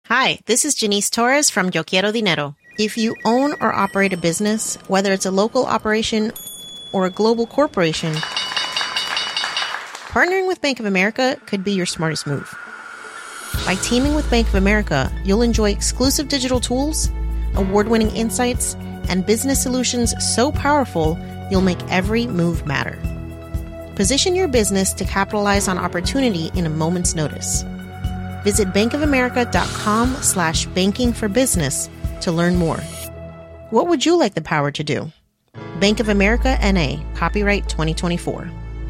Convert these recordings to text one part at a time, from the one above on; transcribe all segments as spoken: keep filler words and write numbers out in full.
Hi, this is Janice Torres from Yo Quiero Dinero. If you own or operate a business, whether it's a local operation or a global corporation, partnering with Bank of America could be your smartest move. By teaming with Bank of America, you'll enjoy exclusive digital tools, award-winning insights, and business solutions so powerful, you'll make every move matter. Position your business to capitalize on opportunity in a moment's notice. Visit bankofamerica.com slash banking for business to learn more. What would you like the power to do? Bank of America N A, copyright twenty twenty-four.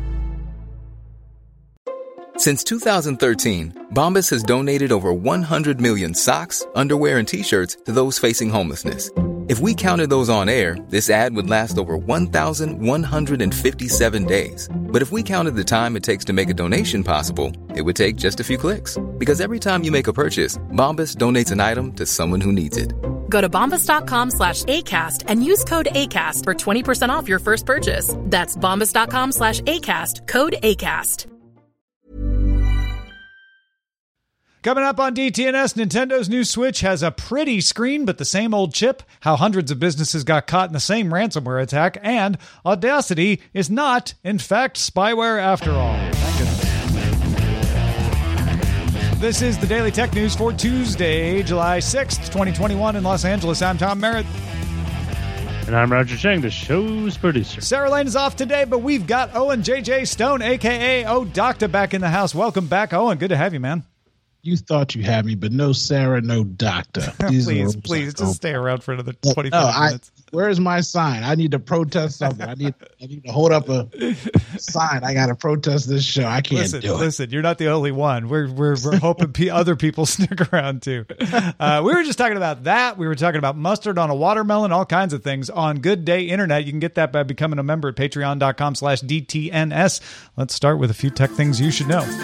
Since two thousand thirteen, Bombas has donated over one hundred million socks, underwear, and T-shirts to those facing homelessness. If we counted those on air, this ad would last over one thousand one hundred fifty-seven days. But if we counted the time it takes to make a donation possible, it would take just a few clicks. Because every time you make a purchase, Bombas donates an item to someone who needs it. Go to bombas.com slash ACAST and use code ACAST for twenty percent off your first purchase. That's bombas.com slash ACAST, code ACAST. Coming up on D T N S, Nintendo's new Switch has a pretty screen, but the same old chip, how hundreds of businesses got caught in the same ransomware attack, and Audacity is not, in fact, spyware after all. Thank goodness. This is the Daily Tech News for Tuesday, July sixth, twenty twenty-one in Los Angeles. I'm Tom Merritt. And I'm Roger Chang, the show's producer. Sarah Lane is off today, but we've got Owen J J Stone, a k a. O'Docta, back in the house. Welcome back, Owen. Good to have you, man. You thought you had me, but no Sarah, no doctor. These please, please, just stay around for another twenty-five no, I, minutes. Where's my sign? I need to protest something. I need I need to hold up a sign. I got to protest this show. I can't listen, do it. Listen, you're not the only one. We're we're, we're hoping p- other people stick around, too. Uh, we were just talking about that. We were talking about mustard on a watermelon, all kinds of things on Good Day Internet. You can get that by becoming a member at patreon.com slash DTNS. Let's start with a few tech things you should know.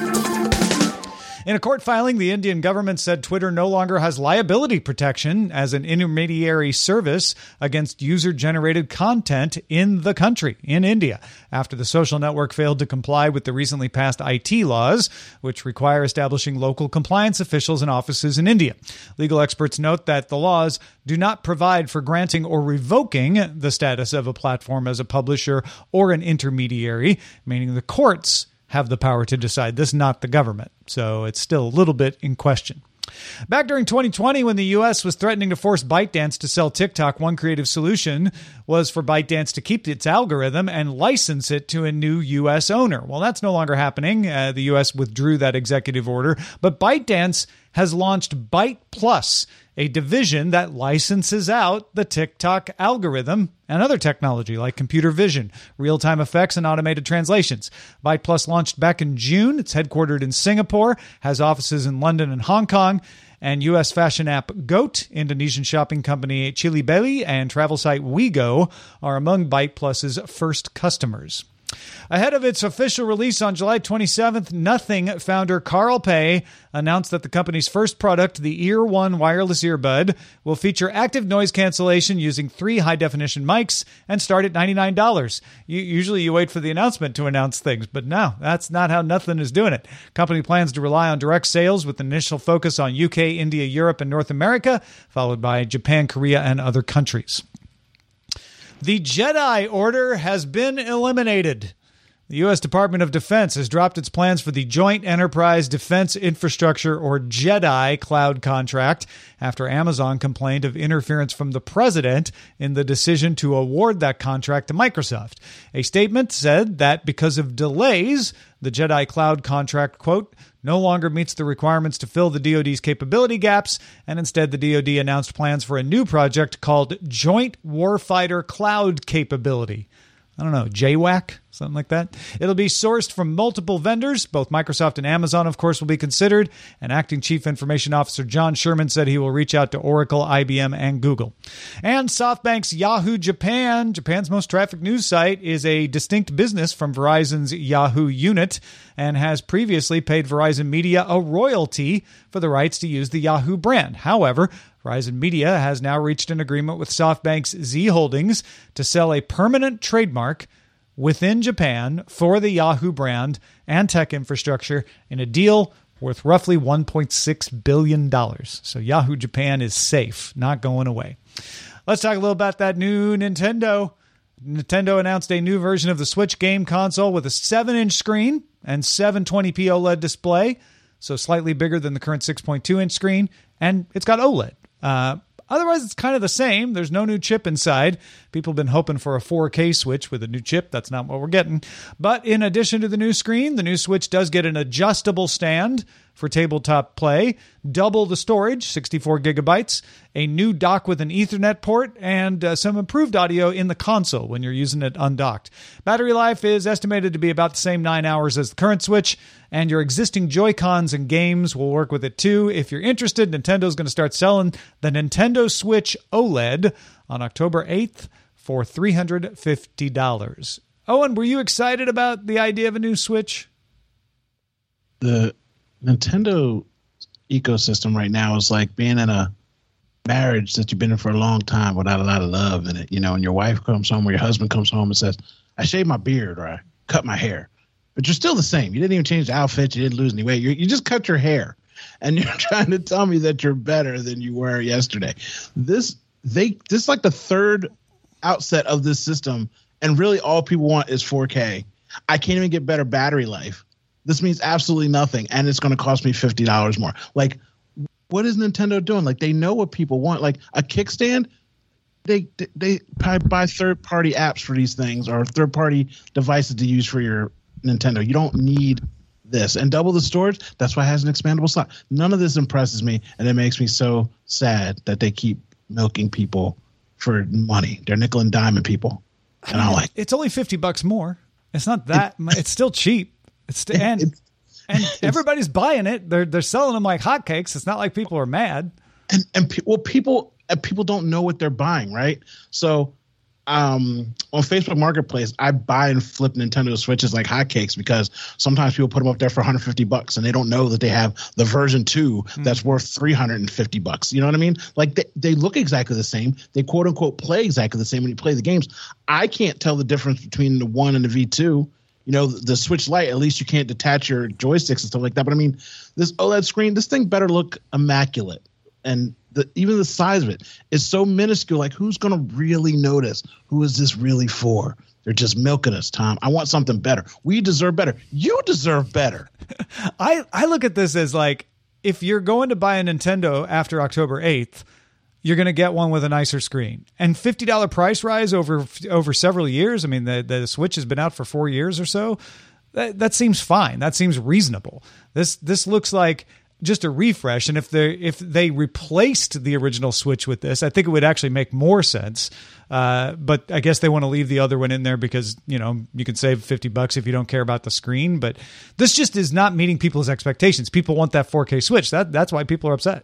In a court filing, the Indian government said Twitter no longer has liability protection as an intermediary service against user-generated content in the country, in India, after the social network failed to comply with the recently passed I T laws, which require establishing local compliance officials and offices in India. Legal experts note that the laws do not provide for granting or revoking the status of a platform as a publisher or an intermediary, meaning the courts have the power to decide this, not the government. So it's still a little bit in question. Back during twenty twenty, when the U S was threatening to force ByteDance to sell TikTok, one creative solution was for ByteDance to keep its algorithm and license it to a new U S owner. Well, that's no longer happening. Uh, the U S withdrew that executive order, but ByteDance has launched Byte Plus, a division that licenses out the TikTok algorithm and other technology like computer vision, real-time effects, and automated translations. Byte Plus launched back in June. It's headquartered in Singapore, has offices in London and Hong Kong, and U S fashion app Goat, Indonesian shopping company Chili Belly, and travel site WeGo are among Byte Plus's first customers. Ahead of its official release on July twenty-seventh, Nothing founder Carl Pei announced that the company's first product, the Ear One wireless earbud, will feature active noise cancellation using three high-definition mics and start at ninety-nine dollars. You, usually you wait for the announcement to announce things, but no, that's not how Nothing is doing it. Company plans to rely on direct sales with an initial focus on U K, India, Europe, and North America, followed by Japan, Korea, and other countries. The Jedi Order has been eliminated. The U S Department of Defense has dropped its plans for the Joint Enterprise Defense Infrastructure, or JEDI, cloud contract after Amazon complained of interference from the president in the decision to award that contract to Microsoft. A statement said that because of delays, the JEDI cloud contract, quote, no longer meets the requirements to fill the D O D's capability gaps, and instead the D O D announced plans for a new project called Joint Warfighter Cloud Capability. I don't know, J WAC, something like that. It'll be sourced from multiple vendors. Both Microsoft and Amazon, of course, will be considered. And Acting Chief Information Officer John Sherman said he will reach out to Oracle, I B M, and Google. And SoftBank's Yahoo Japan, Japan's most trafficked news site, is a distinct business from Verizon's Yahoo unit and has previously paid Verizon Media a royalty for the rights to use the Yahoo brand. However, Verizon Media has now reached an agreement with SoftBank's Z Holdings to sell a permanent trademark within Japan for the Yahoo brand and tech infrastructure in a deal worth roughly one point six billion dollars. So Yahoo Japan is safe, not going away. Let's talk a little about that new Nintendo. Nintendo announced a new version of the Switch game console with a seven-inch screen and seven twenty p OLED display, so slightly bigger than the current six point two inch screen, and it's got OLED. Uh, otherwise, it's kind of the same. There's no new chip inside. People have been hoping for a four K Switch with a new chip. That's not what we're getting. But in addition to the new screen, the new Switch does get an adjustable stand for tabletop play, double the storage, sixty-four gigabytes, a new dock with an Ethernet port, and uh, some improved audio in the console when you're using it undocked. Battery life is estimated to be about the same nine hours as the current Switch, and your existing Joy-Cons and games will work with it too. If you're interested, Nintendo's going to start selling the Nintendo Switch OLED on October eighth for three hundred fifty dollars. Owen, were you excited about the idea of a new Switch? The Nintendo ecosystem right now is like being in a marriage that you've been in for a long time without a lot of love in it, you know, and your wife comes home or your husband comes home and says, I shaved my beard or I cut my hair, but you're still the same. You didn't even change the outfit. You didn't lose any weight. You, you just cut your hair and you're trying to tell me that you're better than you were yesterday. This, they, this is like the third outset of this system. And really all people want is four K. I can't even get better battery life. This means absolutely nothing, and it's going to cost me fifty dollars more. Like, what is Nintendo doing? Like, they know what people want. Like, a kickstand, they they, they buy third-party apps for these things or third-party devices to use for your Nintendo. You don't need this. And double the storage, that's why it has an expandable slot. None of this impresses me, and it makes me so sad that they keep milking people for money. They're nickel and diamond people. And I, mean, I like it's only fifty bucks more. It's not that it, it's still cheap. It's and it's, and everybody's buying it. They're they're selling them like hotcakes. It's not like people are mad. And and pe- well, people and people don't know what they're buying, right? So, um, on Facebook Marketplace, I buy and flip Nintendo Switches like hotcakes because sometimes people put them up there for one hundred fifty bucks and they don't know that they have the version two mm. that's worth three hundred fifty bucks. You know what I mean? Like they, they look exactly the same. They quote unquote play exactly the same when you play the games. I can't tell the difference between the one and the V two. You know, the Switch Lite, at least you can't detach your joysticks and stuff like that. But I mean, this OLED screen, this thing better look immaculate. And the, even the size of it is so minuscule. Like, who's going to really notice? Who is this really for? They're just milking us, Tom. I want something better. We deserve better. You deserve better. I, I look at this as like, if you're going to buy a Nintendo after October eighth, you're going to get one with a nicer screen. And fifty dollars price rise over over several years. I mean, the, the Switch has been out for four years or so. That, that seems fine. That seems reasonable. This this looks like just a refresh. And if they if they replaced the original Switch with this, I think it would actually make more sense. Uh, but I guess they want to leave the other one in there because, you know, you can save fifty bucks if you don't care about the screen. But this just is not meeting people's expectations. People want that four K Switch. That that's why people are upset.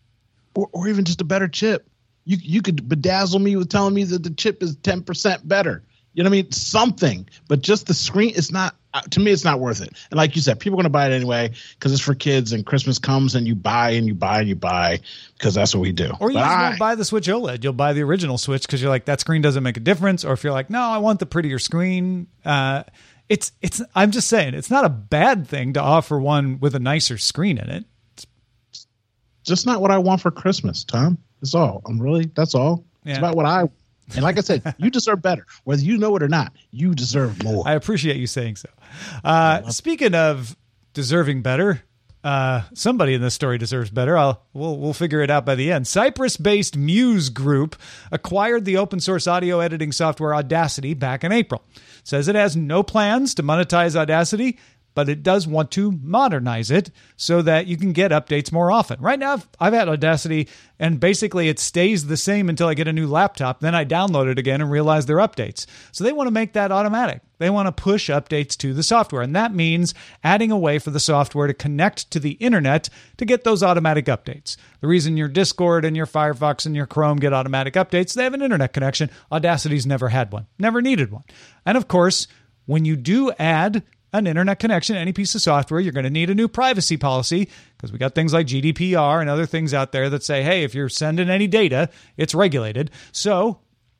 Or, or even just a better chip. You you could bedazzle me with telling me that the chip is ten percent better. You know what I mean? Something. But just the screen, it's not, uh, to me, it's not worth it. And like you said, people are going to buy it anyway because it's for kids and Christmas comes and you buy and you buy and you buy because that's what we do. Or you but just I, won't buy the Switch OLED. You'll buy the original Switch because you're like, that screen doesn't make a difference. Or if you're like, no, I want the prettier screen. Uh, it's, it's, I'm just saying, it's not a bad thing to offer one with a nicer screen in it. Just not what I want for Christmas, Tom. That's all. I'm really, that's all. Yeah. It's about what I, and like I said, you deserve better. Whether you know it or not, you deserve more. I appreciate you saying so. Uh, speaking of deserving better, uh, somebody in this story deserves better. I'll, we'll, we'll figure it out by the end. Cyprus-based Muse Group acquired the open source audio editing software Audacity back in April. It says it has no plans to monetize Audacity, but it does want to modernize it so that you can get updates more often. Right now, I've, I've had Audacity, and basically it stays the same until I get a new laptop. Then I download it again and realize there are updates. So they want to make that automatic. They want to push updates to the software, and that means adding a way for the software to connect to the internet to get those automatic updates. The reason your Discord and your Firefox and your Chrome get automatic updates, they have an internet connection. Audacity's never had one, never needed one. And of course, when you do add an internet connection, any piece of software, you're going to need a new privacy policy because we got things like G D P R and other things out there that say, hey, if you're sending any data, it's regulated. So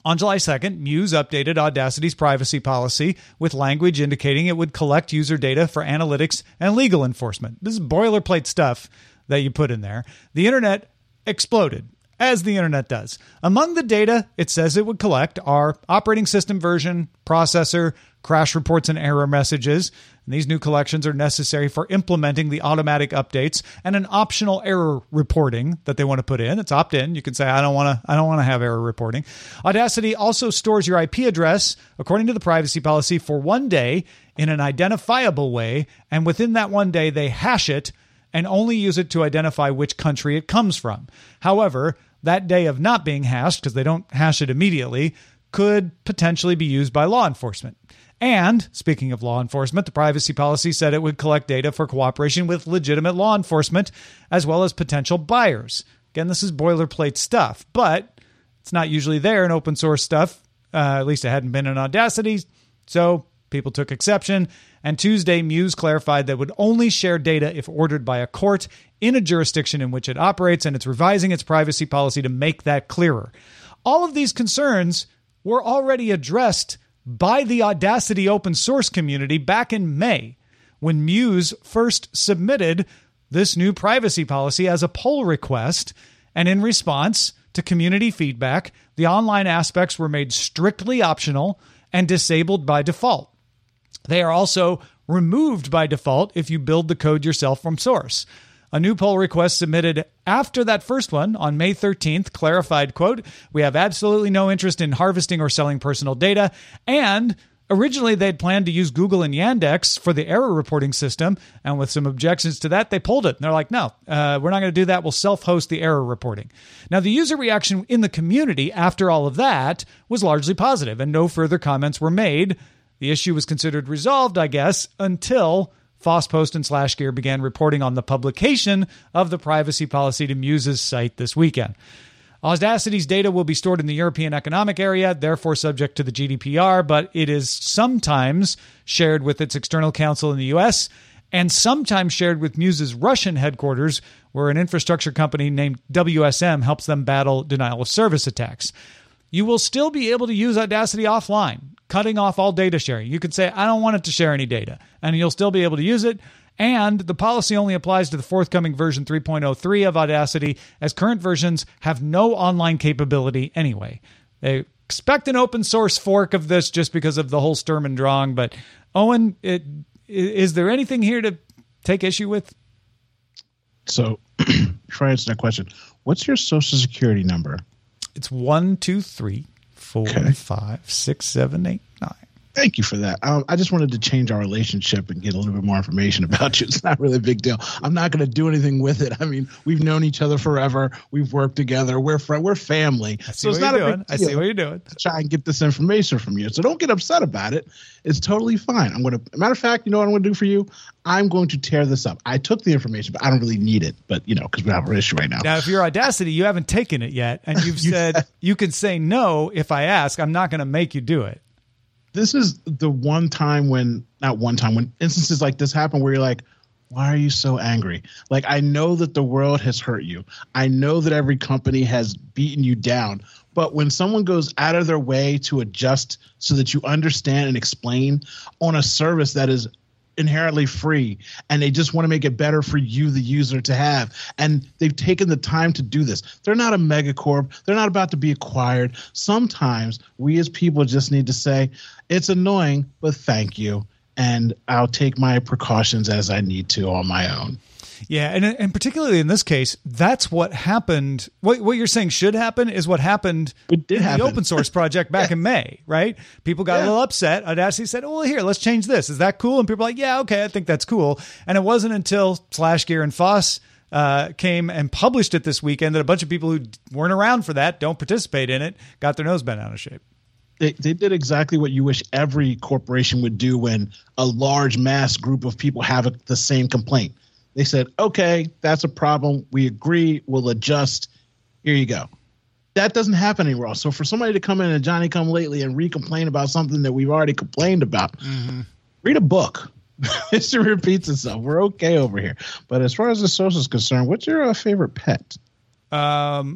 On July second, Muse updated Audacity's privacy policy with language indicating it would collect user data for analytics and legal enforcement. This is boilerplate stuff that you put in there. The internet exploded, as the internet does. Among the data it says it would collect are operating system version, processor, crash reports, and error messages. And these new collections are necessary for implementing the automatic updates and an optional error reporting that they want to put in. It's opt-in. You can say, I don't want to I don't want to have error reporting. Audacity also stores your I P address, according to the privacy policy, for one day in an identifiable way. And within that one day, they hash it and only use it to identify which country it comes from. However, that day of not being hashed, because they don't hash it immediately, could potentially be used by law enforcement. And, speaking of law enforcement, the privacy policy said it would collect data for cooperation with legitimate law enforcement, as well as potential buyers. Again, this is boilerplate stuff, but it's not usually there in open source stuff. Uh, at least it hadn't been in Audacity. So people took exception. And Tuesday, Muse clarified that it would only share data if ordered by a court in a jurisdiction in which it operates, and it's revising its privacy policy to make that clearer. All of these concerns were already addressed by the Audacity open source community back in May, when Muse first submitted this new privacy policy as a pull request. And in response to community feedback, the online aspects were made strictly optional and disabled by default. They are also removed by default if you build the code yourself from source. A new pull request submitted after that first one on May thirteenth clarified, quote, "We have absolutely no interest in harvesting or selling personal data." And originally they'd planned to use Google and Yandex for the error reporting system. And with some objections to that, they pulled it. And they're like, no, uh, we're not going to do that. We'll self-host the error reporting. Now, the user reaction in the community after all of that was largely positive, and no further comments were made. The issue was considered resolved, I guess, until FOSSPost and SlashGear began reporting on the publication of the privacy policy to Muse's site this weekend. Audacity's data will be stored in the European Economic Area, therefore subject to the G D P R, but it is sometimes shared with its external counsel in the U S and sometimes shared with Muse's Russian headquarters, where an infrastructure company named W S M helps them battle denial of service attacks. You will still be able to use Audacity offline, cutting off all data sharing. You could say, I don't want it to share any data, and you'll still be able to use it. And the policy only applies to the forthcoming version three point oh three of Audacity, as current versions have no online capability anyway. They expect an open source fork of this just because of the whole Sturm und Drang. But Owen, it, is there anything here to take issue with? So, before I answer that question, what's your social security number? It's one, two, three, four, okay. five, six, seven, eight, nine. Thank you for that. Um, I just wanted to change our relationship and get a little bit more information about you. It's not really a big deal. I'm not going to do anything with it. I mean, we've known each other forever. We've worked together. We're friend. We're family. I see so it's what not you're a doing. big I deal see what you're doing. to try and get this information from you. So don't get upset about it. It's totally fine. I'm going to. Matter of fact, you know what I'm going to do for you? I'm going to tear this up. I took the information, but I don't really need it. But you know, because we have an issue right now. Now, if you're Audacity, you haven't taken it yet, and you've you said said you can say no if I ask. I'm not going to make you do it. This is the one time when, not one time, when instances like this happen where you're like, why are you so angry? Like, I know that the world has hurt you. I know that every company has beaten you down. But when someone goes out of their way to adjust so that you understand and explain on a service that is inherently free, and they just want to make it better for you, the user, to have, and they've taken the time to do this. They're not a megacorp. They're not about to be acquired. Sometimes we as people just need to say, it's annoying, but thank you, and I'll take my precautions as I need to on my own. Yeah, and and particularly in this case, that's what happened. What what you're saying should happen is what happened it did in happen. the open source project back yeah. in May, right? People got yeah. a little upset. Audacity said, oh, well, here, let's change this. Is that cool? And people were like, yeah, okay, I think that's cool. And it wasn't until SlashGear and Foss uh, came and published it this weekend that a bunch of people who weren't around for that, don't participate in it, got their nose bent out of shape. They, they did exactly what you wish every corporation would do when a large mass group of people have a, the same complaint. They said, okay, that's a problem. We agree. We'll adjust. Here you go. That doesn't happen anymore. So for somebody to come in and Johnny come lately and re-complain about something that we've already complained about, mm-hmm. read a book. History repeats itself. We're okay over here. But as far as the social is concerned, what's your uh, favorite pet? Um,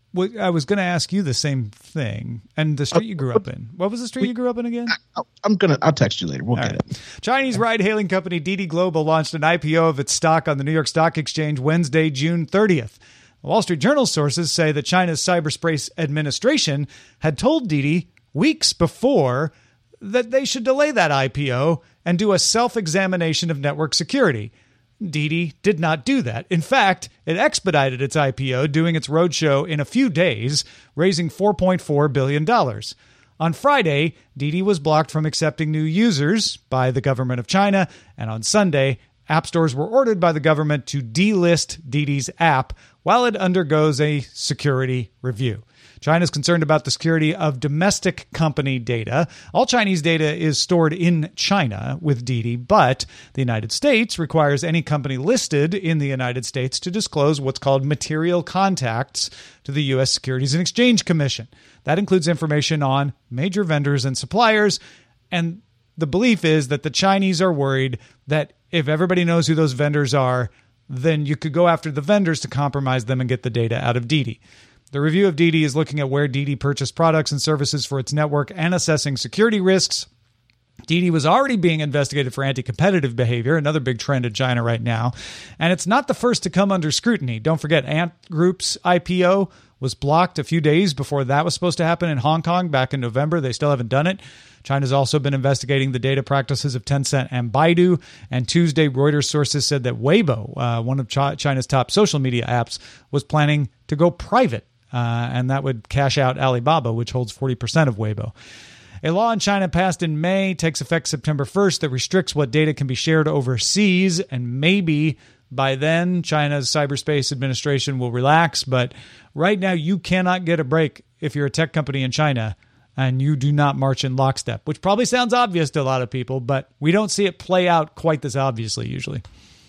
Well, I was going to ask you the same thing. And the street you grew up in. What was the street you grew up in again? I'm going to, I'll text you later. We'll All get right. it. Chinese ride-hailing company Didi Global launched an I P O of its stock on the New York Stock Exchange Wednesday, June thirtieth. The Wall Street Journal sources say that China's Cyberspace Administration had told Didi weeks before that they should delay that I P O and do a self-examination of network security. Didi did not do that. In fact, it expedited its I P O, doing its roadshow in a few days, raising four point four billion dollars. On Friday, Didi was blocked from accepting new users by the government of China, and on Sunday, app stores were ordered by the government to delist Didi's app while it undergoes a security review. China is concerned about the security of domestic company data. All Chinese data is stored in China with Didi, but the United States requires any company listed in the United States to disclose what's called material contacts to the U S Securities and Exchange Commission. That includes information on major vendors and suppliers, and the belief is that the Chinese are worried that if everybody knows who those vendors are, then you could go after the vendors to compromise them and get the data out of Didi. The review of Didi is looking at where Didi purchased products and services for its network and assessing security risks. Didi was already being investigated for anti-competitive behavior, another big trend in China right now. And it's not the first to come under scrutiny. Don't forget, Ant Group's I P O was blocked a few days before that was supposed to happen in Hong Kong back in November. They still haven't done it. China's also been investigating the data practices of Tencent and Baidu. And Tuesday, Reuters sources said that Weibo, uh, one of Ch- China's top social media apps, was planning to go private. Uh, and that would cash out Alibaba, which holds forty percent of Weibo. A law in China passed in May, takes effect September first, that restricts what data can be shared overseas. And maybe by then, China's Cyberspace Administration will relax. But right now, you cannot get a break if you're a tech company in China and you do not march in lockstep, which probably sounds obvious to a lot of people, but we don't see it play out quite this obviously usually.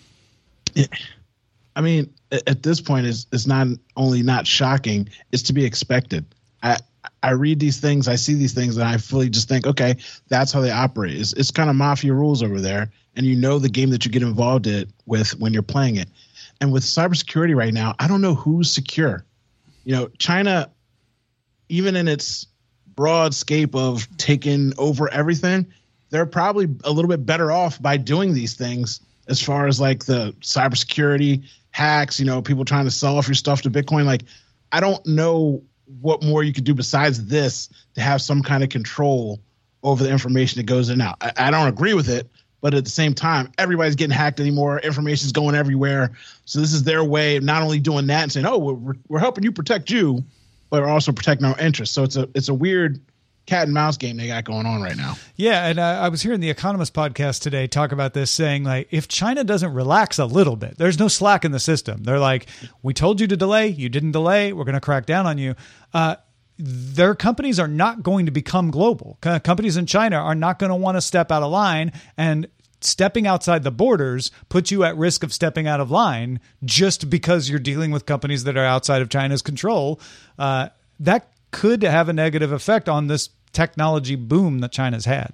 It- I mean, at this point, it's, it's not only not shocking, it's to be expected. I I read these things, I see these things, and I fully just think, okay, that's how they operate. It's, it's kind of mafia rules over there, and you know the game that you get involved in with when you're playing it. And with cybersecurity right now, I don't know who's secure. You know, China, even in its broad scape of taking over everything, they're probably a little bit better off by doing these things as far as like the cybersecurity hacks, you know, people trying to sell off your stuff to Bitcoin. Like, I don't know what more you could do besides this to have some kind of control over the information that goes in and out. I, I don't agree with it, but at the same time, everybody's getting hacked anymore. Information's going everywhere. So this is their way of not only doing that and saying, oh, we're, we're helping you protect you, but we're also protecting our interests. So it's a, it's a weird cat and mouse game they got going on right now. Yeah, and uh, I was hearing the Economist podcast today talk about this, saying like, if China doesn't relax a little bit, there's no slack in the system. They're like, we told you to delay, you didn't delay, we're going to crack down on you. Uh, their companies are not going to become global. C- companies in China are not going to want to step out of line, and stepping outside the borders puts you at risk of stepping out of line just because you're dealing with companies that are outside of China's control. Uh, that could have a negative effect on this technology boom that China's had.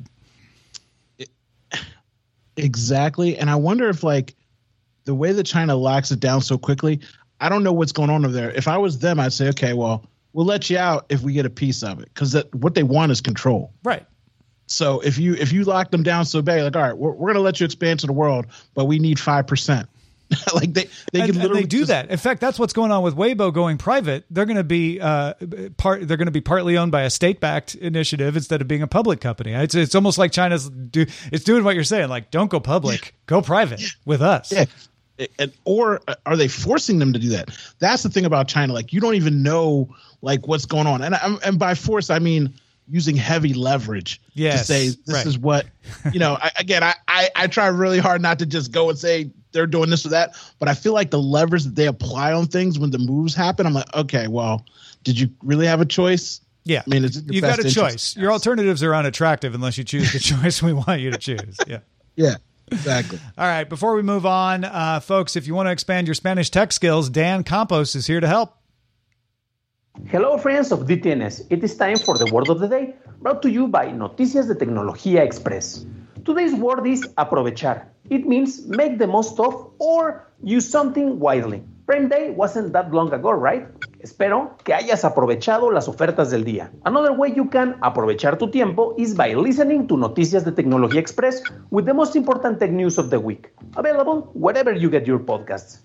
Exactly. And I wonder if like the way that China locks it down so quickly, I don't know what's going on over there. If I was them, I'd say, okay, well, we'll let you out if we get a piece of it, because what they want is control. Right. So if you if you lock them down so bad, like, all right, we're, we're going to let you expand to the world, but we need five percent. Like they they and, can literally and they do just, that. In fact, that's what's going on with Weibo going private. They're going to be uh, part. They're going to be partly owned by a state-backed initiative instead of being a public company. It's it's almost like China's do. It's doing what you're saying. Like, don't go public, go private with us. Yeah. And, or are they forcing them to do that? That's the thing about China. Like, you don't even know like what's going on. And and by force, I mean using heavy leverage yes, to say this right. is what, you know, I, again, I, I, I try really hard not to just go and say they're doing this or that, but I feel like the leverage that they apply on things when the moves happen, I'm like, okay, well, did you really have a choice? Yeah. I mean, it's you've got a choice. Your alternatives are unattractive unless you choose the choice we want you to choose. Yeah. Yeah. Exactly. All right. Before we move on, uh, folks, if you want to expand your Spanish tech skills, Dan Campos is here to help. Hello, friends of D T N S. It is time for the word of the day, brought to you by Noticias de Tecnología Express. Today's word is aprovechar. It means make the most of or use something widely. Prime Day wasn't that long ago, right? Espero que hayas aprovechado las ofertas del día. Another way you can aprovechar tu tiempo is by listening to Noticias de Tecnología Express with the most important tech news of the week. Available wherever you get your podcasts.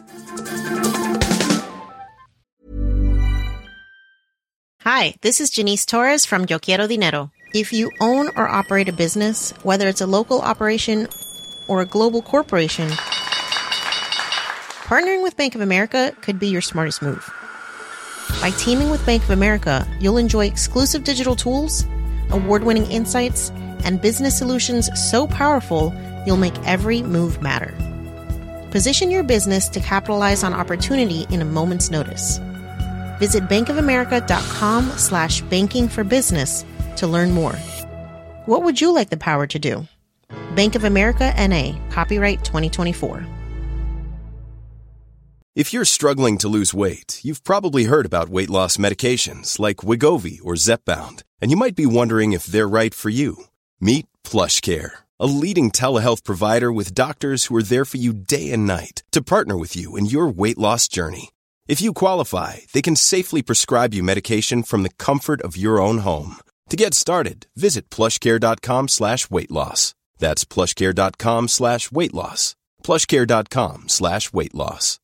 Hi, this is Janice Torres from Yo Quiero Dinero. If you own or operate a business, whether it's a local operation or a global corporation, partnering with Bank of America could be your smartest move. By teaming with Bank of America, you'll enjoy exclusive digital tools, award-winning insights, and business solutions so powerful you'll make every move matter. Position your business to capitalize on opportunity in a moment's notice. Visit bankofamerica.com slash banking for business to learn more. What would you like the power to do? Bank of America N A, copyright twenty twenty-four. If you're struggling to lose weight, you've probably heard about weight loss medications like Wegovy or Zepbound, and you might be wondering if they're right for you. Meet PlushCare, a leading telehealth provider with doctors who are there for you day and night to partner with you in your weight loss journey. If you qualify, they can safely prescribe you medication from the comfort of your own home. To get started, visit plushcare.com slash weight loss. That's plushcare.com slash weight loss. plushcare.com slash weight loss.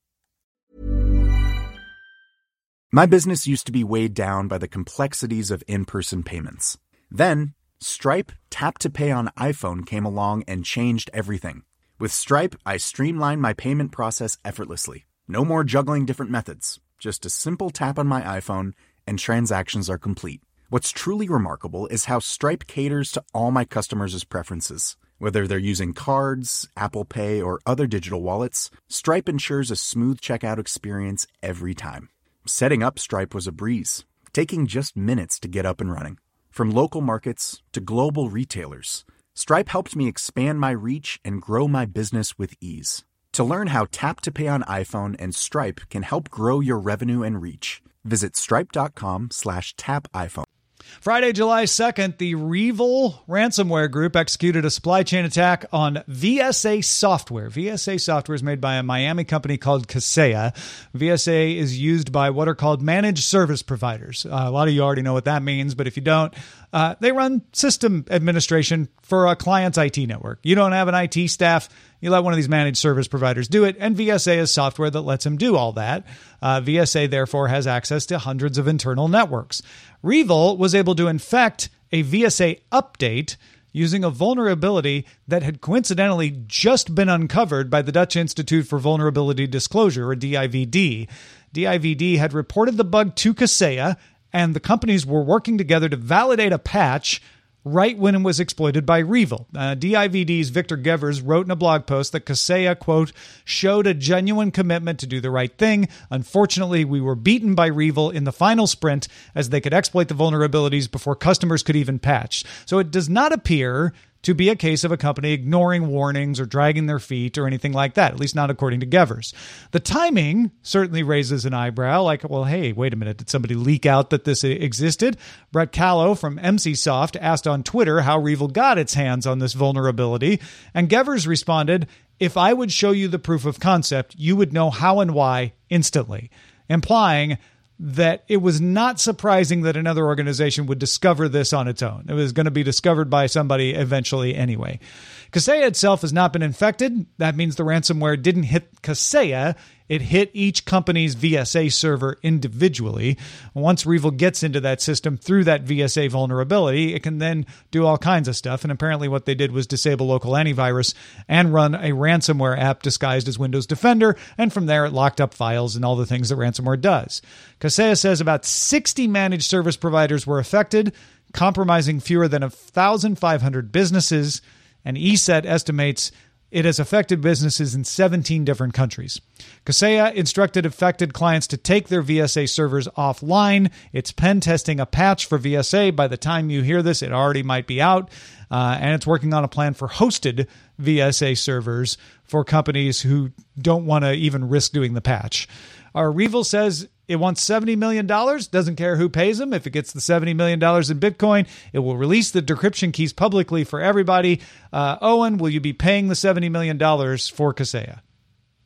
My business used to be weighed down by the complexities of in-person payments. Then, Stripe Tap to Pay on iPhone came along and changed everything. With Stripe, I streamlined my payment process effortlessly. No more juggling different methods. Just a simple tap on my iPhone and transactions are complete. What's truly remarkable is how Stripe caters to all my customers' preferences. Whether they're using cards, Apple Pay, or other digital wallets, Stripe ensures a smooth checkout experience every time. Setting up Stripe was a breeze, taking just minutes to get up and running. From local markets to global retailers, Stripe helped me expand my reach and grow my business with ease. To learn how Tap to Pay on iPhone and Stripe can help grow your revenue and reach, visit stripe.com slash tap iPhone. Friday, July second, the Revil ransomware group executed a supply chain attack on V S A Software. V S A Software is made by a Miami company called Kaseya. V S A is used by what are called managed service providers. Uh, a lot of you already know what that means, but if you don't, uh, they run system administration for a client's I T network. You don't have an I T staff, you let one of these managed service providers do it, and V S A is software that lets them do all that. Uh, V S A, therefore, has access to hundreds of internal networks. Revil was able to infect a V S A update using a vulnerability that had coincidentally just been uncovered by the Dutch Institute for Vulnerability Disclosure, or D I V D. D I V D had reported the bug to Kaseya, and the companies were working together to validate a patch right when it was exploited by Revil. Uh, D I V D's Victor Gevers wrote in a blog post that Kaseya, quote, showed a genuine commitment to do the right thing. Unfortunately, we were beaten by Revil in the final sprint as they could exploit the vulnerabilities before customers could even patch. So it does not appear to be a case of a company ignoring warnings or dragging their feet or anything like that, at least not according to Gevers. The timing certainly raises an eyebrow, like, well, hey, wait a minute, did somebody leak out that this existed? Brett Callow from MCSoft asked on Twitter how Revil got its hands on this vulnerability, and Gevers responded, if I would show you the proof of concept, you would know how and why instantly, implying that it was not surprising that another organization would discover this on its own. It was going to be discovered by somebody eventually anyway. Kaseya itself has not been infected. That means the ransomware didn't hit Kaseya. It hit each company's V S A server individually. Once Revil gets into that system through that V S A vulnerability, it can then do all kinds of stuff. And apparently what they did was disable local antivirus and run a ransomware app disguised as Windows Defender. And from there, it locked up files and all the things that ransomware does. Kaseya says about sixty managed service providers were affected, compromising fewer than one thousand five hundred businesses. And E S E T estimates it has affected businesses in seventeen different countries. Kaseya instructed affected clients to take their V S A servers offline. It's pen testing a patch for V S A. By the time you hear this, it already might be out. Uh, and it's working on a plan for hosted V S A servers for companies who don't want to even risk doing the patch. Our Revil says it wants seventy million dollars, doesn't care who pays them. If it gets the seventy million dollars in Bitcoin, it will release the decryption keys publicly for everybody. Uh, Owen, will you be paying the seventy million dollars for Kaseya?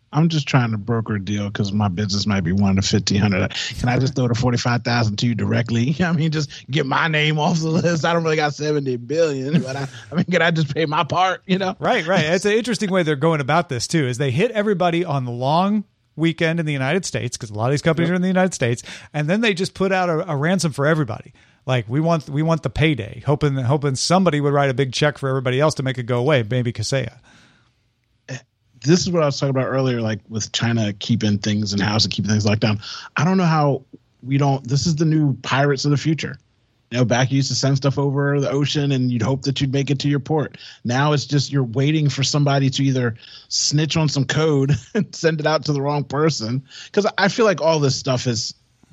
I'm just trying to broker a deal because my business might be one to fifteen hundred. Can I just throw the forty-five thousand to you directly? I mean, just get my name off the list. I don't really got seventy billion, but I, I mean, can I just pay my part? You know, right, right. It's an interesting way they're going about this too. Is they hit everybody on the long weekend in the United States because a lot of these companies yep. are in the United States, and then they just put out a, a ransom for everybody. Like we want, we want the payday, hoping hoping somebody would write a big check for everybody else to make it go away. Maybe Kaseya. This is what I was talking about earlier, like with China keeping things in house and keeping things locked down. I don't know how we don't. This is the new pirates of the future. You know, back you used to send stuff over the ocean and you'd hope that you'd make it to your port. Now it's just you're waiting for somebody to either snitch on some code and send it out to the wrong person. Because I feel like all this stuff is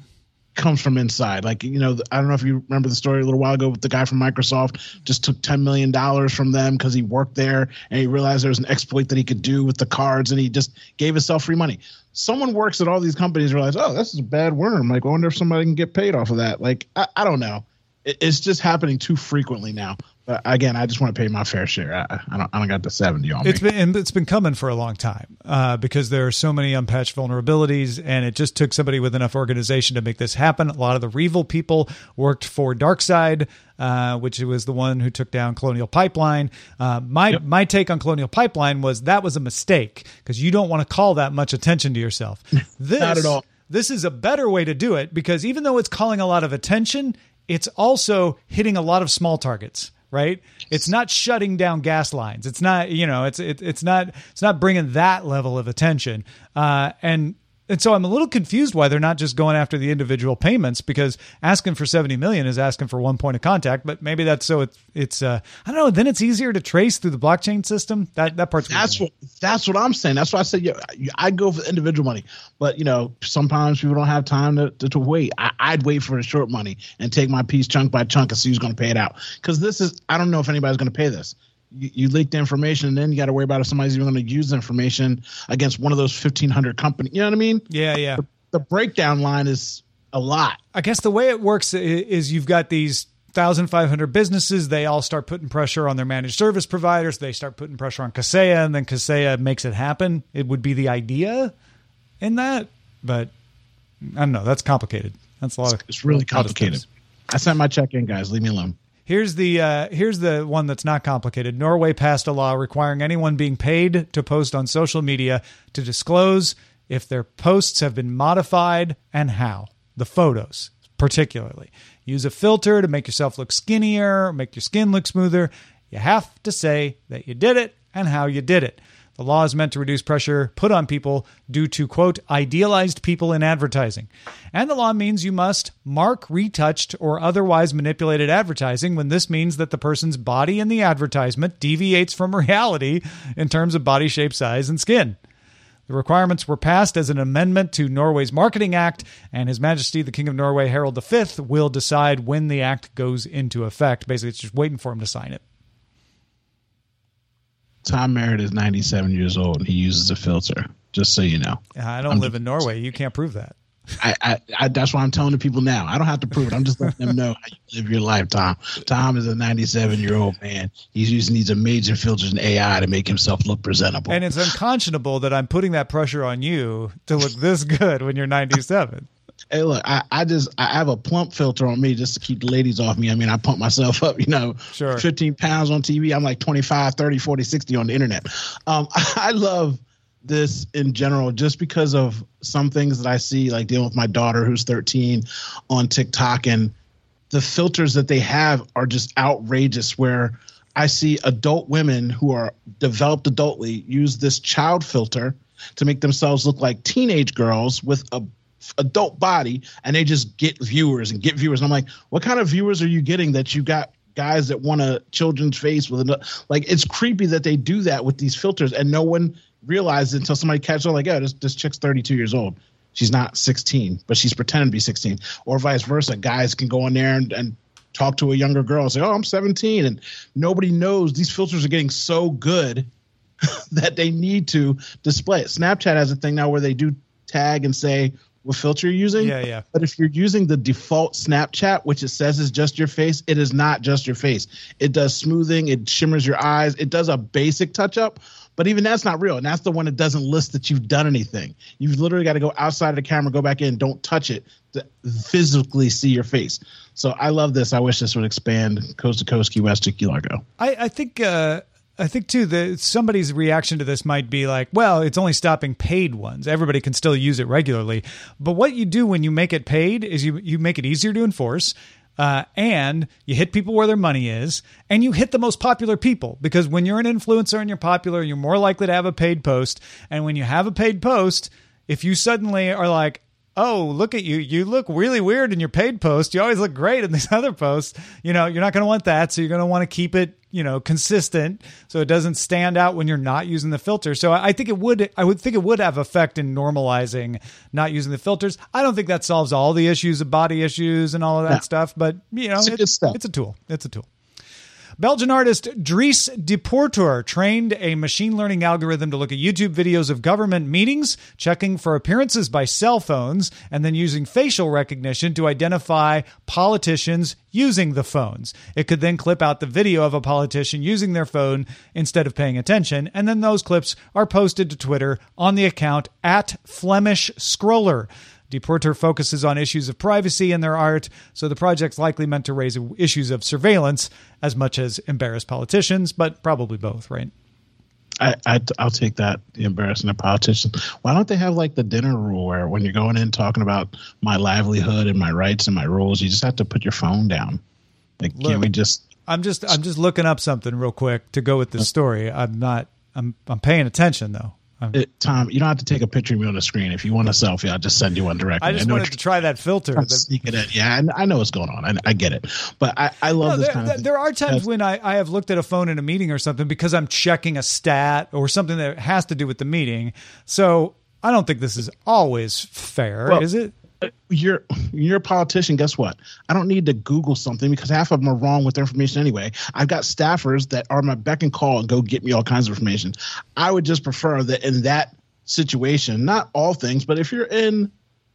comes from inside. Like, you know, I don't know if you remember the story a little while ago with the guy from Microsoft just took ten million dollars from them because he worked there and he realized there was an exploit that he could do with the cards and he just gave himself free money. Someone works at all these companies and realize, oh, this is a bad worm. Like, I wonder if somebody can get paid off of that. Like, I, I don't know. It, it's just happening too frequently now. But again, I just want to pay my fair share. I, I don't. I don't got the seventy on it's me. Been, it's been coming for a long time uh, because there are so many unpatched vulnerabilities, and it just took somebody with enough organization to make this happen. A lot of the Revil people worked for DarkSide, uh, which was the one who took down Colonial Pipeline. Uh, my yep. my take on Colonial Pipeline was that was a mistake because you don't want to call that much attention to yourself. This, Not at all. This is a better way to do it because even though it's calling a lot of attention, it's also hitting a lot of small targets. Right? It's not shutting down gas lines. It's not, you know, it's it, it's not it's not bringing that level of attention. Uh, and and so I'm a little confused why they're not just going after the individual payments because asking for seventy million is asking for one point of contact. But maybe that's so it's it's uh, I don't know. Then it's easier to trace through the blockchain system. That that part's that's what that's what I'm saying. That's why I said yeah, I go for the individual money. But you know, sometimes people don't have time to to, to wait. I, I'd wait for the short money and take my piece chunk by chunk and see who's going to pay it out. Because this is I don't know if anybody's going to pay this. You, you leak the information, and then you got to worry about if somebody's even going to use the information against one of those fifteen hundred companies. You know what I mean? Yeah, yeah. The, the breakdown line is a lot. I guess the way it works is you've got these one thousand five hundred businesses. They all start putting pressure on their managed service providers. They start putting pressure on Kaseya, and then Kaseya makes it happen. It would be the idea in that, but I don't know. That's complicated. That's a lot of. It's really complicated. I sent my check in, guys. Leave me alone. Here's the uh, here's the one that's not complicated. Norway passed a law requiring anyone being paid to post on social media to disclose if their posts have been modified and how. The photos, particularly. Use a filter to make yourself look skinnier, make your skin look smoother. You have to say that you did it and how you did it. The law is meant to reduce pressure put on people due to, quote, idealized people in advertising. And the law means you must mark retouched or otherwise manipulated advertising when this means that the person's body in the advertisement deviates from reality in terms of body shape, size, and skin. The requirements were passed as an amendment to Norway's Marketing Act, and His Majesty the King of Norway, Harald the Fifth, will decide when the act goes into effect. Basically, it's just waiting for him to sign it. Tom Merritt is ninety-seven years old and he uses a filter, just so you know. I don't I'm live just, in Norway. You can't prove that. I, I, I that's why I'm telling the people now. I don't have to prove it. I'm just letting them know how you live your life, Tom. Tom is a ninety-seven year old man. He's using these amazing filters and A I to make himself look presentable. And it's unconscionable that I'm putting that pressure on you to look this good when you're ninety-seven. Hey, look, I, I just I have a plump filter on me just to keep the ladies off me. I mean, I pump myself up, you know, sure. fifteen pounds on T V. I'm like twenty-five, thirty, forty, sixty on the internet. Um, I love this in general just because of some things that I see, like dealing with my daughter who's thirteen on TikTok, and the filters that they have are just outrageous, where I see adult women who are developed adultly use this child filter to make themselves look like teenage girls with a adult body, and they just get viewers and get viewers. And I'm like, what kind of viewers are you getting that you got guys that want a children's face with a, like, it's creepy that they do that with these filters and no one realizes until somebody catches on like, oh, this, this chick's thirty-two years old. She's not sixteen, but she's pretending to be sixteen, or vice versa. Guys can go in there and, and talk to a younger girl and say, oh, I'm seventeen. And nobody knows these filters are getting so good that they need to display it. Snapchat has a thing now where they do tag and say, what filter you're using. Yeah, yeah. But if you're using the default Snapchat, which it says is just your face, it is not just your face. It does smoothing. It shimmers your eyes. It does a basic touch up. But even that's not real. And that's the one that doesn't list that you've done anything. You've literally got to go outside of the camera, go back in, don't touch it to physically see your face. So I love this. I wish this would expand coast to coast, Key West to Key Largo. I, I think, uh, I think too, that somebody's reaction to this might be like, well, it's only stopping paid ones. Everybody can still use it regularly. But what you do when you make it paid is you, you make it easier to enforce. Uh, and you hit people where their money is, and you hit the most popular people, because when you're an influencer and you're popular, you're more likely to have a paid post. And when you have a paid post, if you suddenly are like, oh, look at you, you look really weird in your paid post, you always look great in these other posts, you know, you're not going to want that. So you're going to want to keep it, you know, consistent so it doesn't stand out when you're not using the filter. So I think it would, I would think it would have effect in normalizing not using the filters. I don't think that solves all the issues of body issues and all of that yeah. stuff, but you know, it's, it's, it's a tool. It's a tool. Belgian artist Dries Depoorter trained a machine learning algorithm to look at YouTube videos of government meetings, checking for appearances by cell phones, and then using facial recognition to identify politicians using the phones. It could then clip out the video of a politician using their phone instead of paying attention, and then those clips are posted to Twitter on the account at Flemish Scroller. Depoorter focuses on issues of privacy in their art, so the project's likely meant to raise issues of surveillance as much as embarrass politicians, but probably both, right? I, I, I'll take that, the embarrassing of politicians. Why don't they have like the dinner rule where when you're going in talking about my livelihood and my rights and my rules, you just have to put your phone down? Like, Look, can't we just... I'm just I'm just looking up something real quick to go with this story. I'm not... I'm I'm paying attention, though. It, Tom, you don't have to take a picture of me on the screen. If you want a selfie, I'll just send you one directly. I just I wanted to try that filter. Sneak it in. Yeah, I, I know what's going on. I, I get it. But I, I love no, this there, kind of thing. There are times That's, when I, I have looked at a phone in a meeting or something because I'm checking a stat or something that has to do with the meeting. So I don't think this is always fair, well, is it? You're you're a politician. Guess what? I don't need to Google something because half of them are wrong with their information anyway. I've got staffers that are my beck and call and go get me all kinds of information. I would just prefer that in that situation, not all things, but if you're in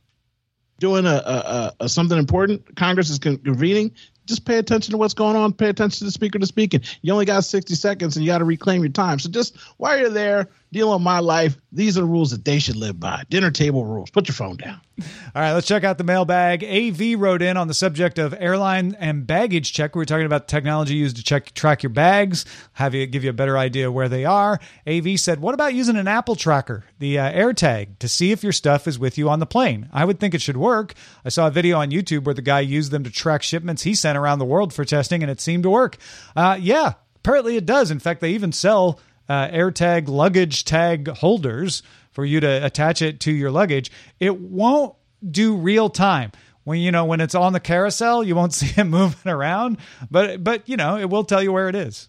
doing a, a, a something important, Congress is convening, just pay attention to what's going on. Pay attention to the speaker to speaking. You only got sixty seconds and you got to reclaim your time. So just while you're there dealing with my life, these are the rules that they should live by. Dinner table rules. Put your phone down. All right, let's check out the mailbag. A V wrote in on the subject of airline and baggage check. We were talking about technology used to check track your bags, have you give you a better idea where they are. A V said, what about using an Apple tracker, the uh, AirTag, to see if your stuff is with you on the plane? I would think it should work. I saw a video on YouTube where the guy used them to track shipments he sent around the world for testing, and it seemed to work. Uh, yeah, apparently it does. In fact, they even sell uh, AirTag luggage tag holders for you to attach it to your luggage. It won't do real time. When, you know, when it's on the carousel, you won't see it moving around, but, but, you know, it will tell you where it is.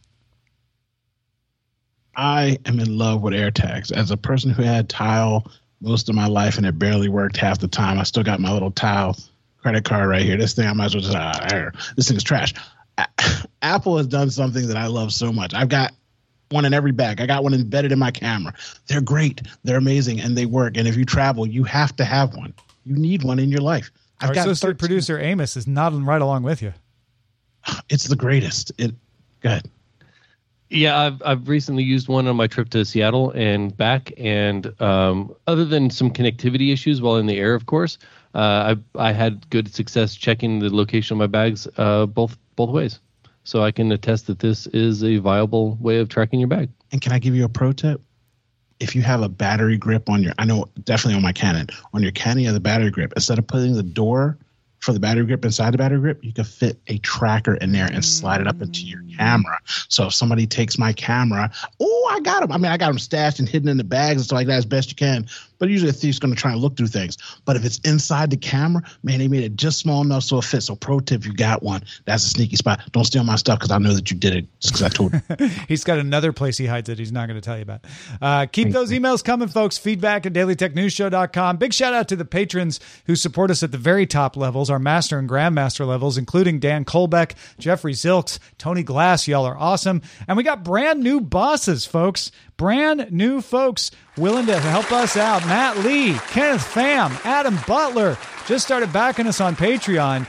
I am in love with AirTags. As a person who had Tile most of my life and it barely worked half the time, I still got my little Tile credit card right here. This thing, I might as well just, uh, this thing is trash. Apple has done something that I love so much. I've got one in every bag. I got one embedded in my camera. They're great. They're amazing, and they work. And if you travel, you have to have one. You need one in your life. I've Our got associate producer Amos is nodding right along with you. It's the greatest. It go ahead. Yeah, I've I've recently used one on my trip to Seattle and back, and um, other than some connectivity issues while in the air, of course, uh, I I had good success checking the location of my bags uh, both both ways. So I can attest that this is a viable way of tracking your bag. And can I give you a pro tip? If you have a battery grip on your, I know definitely on my Canon, on your Canon you have the battery grip. Instead of putting the door for the battery grip inside the battery grip, you can fit a tracker in there and slide it up into your camera. So if somebody takes my camera, oh, I got them. I mean, I got them stashed and hidden in the bags and stuff like that as best you can. But usually a thief's going to try and look through things. But if it's inside the camera, man, they made it just small enough so it fits. So pro tip, you got one. That's a sneaky spot. Don't steal my stuff because I know that you did it just because I told you. He's got another place he hides it he's not going to tell you about. Uh, keep those emails coming, folks. Feedback at daily tech news show dot com. Big shout out to the patrons who support us at the very top levels, our master and grandmaster levels, including Dan Kolbeck, Jeffrey Zilks, Tony Glass. Y'all are awesome. And we got brand new bosses, folks. Brand new folks willing to help us out. Matt Lee, Kenneth Pham, Adam Butler just started backing us on Patreon.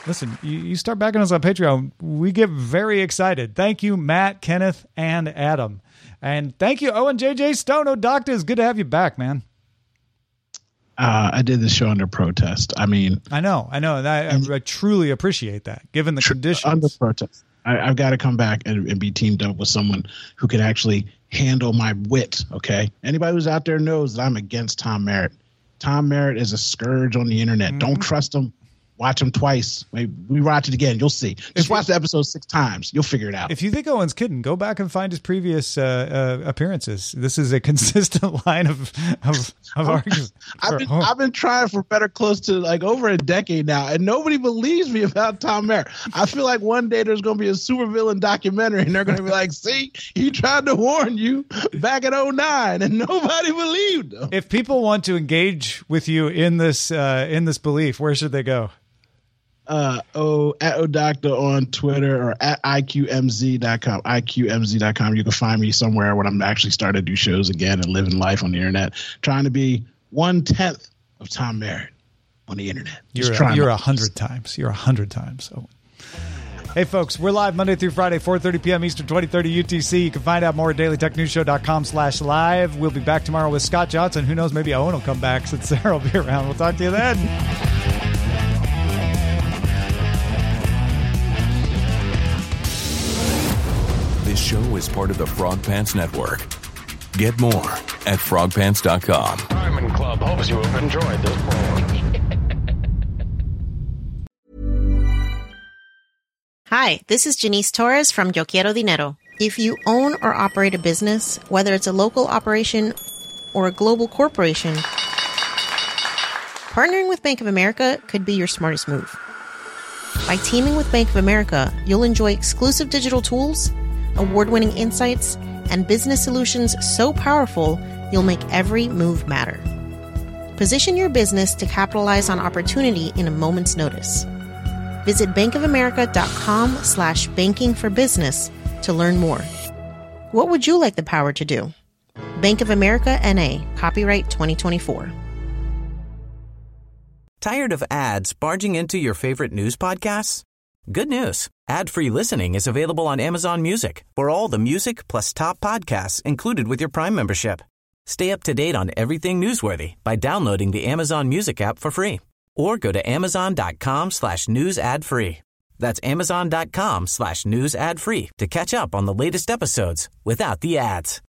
listen, you, you start backing us on Patreon, we get very excited. Thank you, Matt, Kenneth, and Adam. And thank you, Owen J J Stone. Oh, Doctor, it's good to have you back, man. Uh, I did the show under protest. I mean, I know, I know. And I, I, I truly appreciate that, given the tr- conditions. Under protest. I, I've got to come back and, and be teamed up with someone who can actually handle my wit. Okay. Anybody who's out there knows that I'm against Tom Merritt. Tom Merritt is a scourge on the internet. Mm-hmm. Don't trust him. Watch him twice. We, we watch it again. You'll see. Just watch the episode six times. You'll figure it out. If you think Owen's kidding, go back and find his previous uh, uh, appearances. This is a consistent line of of, of arguments. I've been, oh. I've been trying for better close to like over a decade now, and nobody believes me about Tom Merritt. I feel like one day there's going to be a supervillain documentary, and they're going to be like, see, he tried to warn you back in oh nine, and nobody believed him. If people want to engage with you in this uh, in this belief, where should they go? Uh, oh, at Odoctor on Twitter or at I Q M Z dot com. I Q M Z dot com. You can find me somewhere when I'm actually starting to do shows again and living life on the internet, trying to be one tenth of Tom Merritt on the internet. You're a, you're a hundred times. You're a hundred times. Oh. Hey, folks, we're live Monday through Friday, four thirty p.m. Eastern, twenty thirty U T C. You can find out more at daily tech news show dot com slash live. We'll be back tomorrow with Scott Johnson. Who knows? Maybe Owen will come back since Sarah will be around. We'll talk to you then. This show is part of the Frog Pants Network. Get more at frog pants dot com. Diamond Club hopes you have enjoyed this program. Hi, this is Janice Torres from Yo Quiero Dinero. If you own or operate a business, whether it's a local operation or a global corporation, partnering with Bank of America could be your smartest move. By teaming with Bank of America, you'll enjoy exclusive digital tools, award-winning insights, and business solutions so powerful, you'll make every move matter. Position your business to capitalize on opportunity in a moment's notice. Visit bankofamerica.com slash banking for business to learn more. What would you like the power to do? Bank of America N A, copyright twenty twenty-four. Tired of ads barging into your favorite news podcasts? Good news. Ad-free listening is available on Amazon Music for all the music plus top podcasts included with your Prime membership. Stay up to date on everything newsworthy by downloading the Amazon Music app for free or go to amazon.com slash news ad free. That's amazon.com slash news ad free to catch up on the latest episodes without the ads.